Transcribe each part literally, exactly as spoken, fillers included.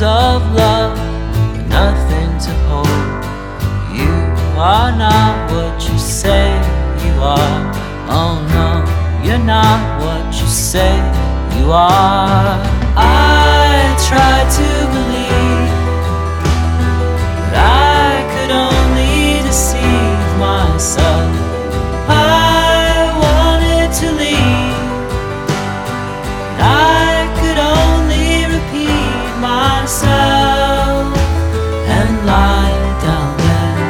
words of love, but nothing to hold. You are not what you say you are. Oh no, you're not what you say you are. I tried to believe, but I could only deceive myself. I wanted to leave, but I could only repeat myself and lie down there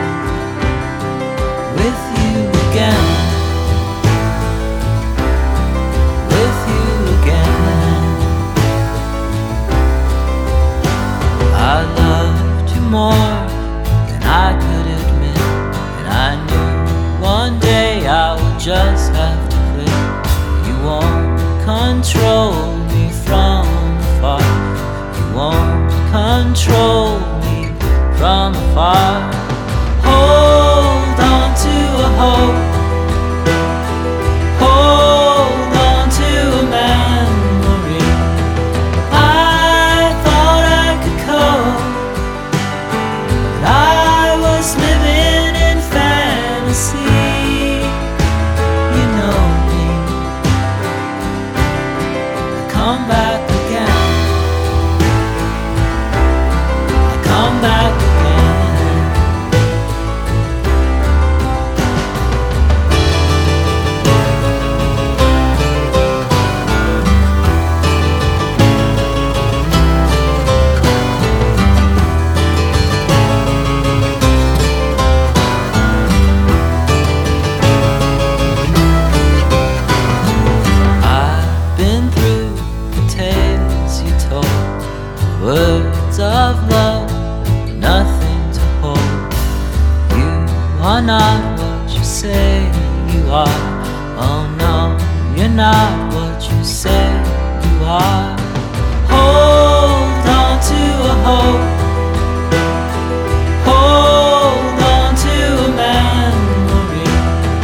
with you again, with you again. I loved you more than I could admit, and I knew one day I would just have to quit. You won't control me from afar. You won't control me from afar. Hold on to a hope. Hold on to a memory. I thought I could cope, but I was living in fantasy. You know me. I come back again. I come back again. I've been through the tales you told, words of love, but nothing to hold. You are not what you say you are. Oh no, you're not what you say you are. Hold on to a hope. Hold on to a memory.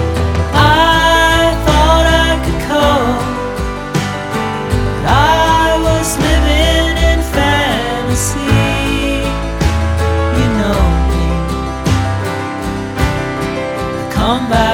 I thought I could cope, but I was living in fantasy. You know me. I come back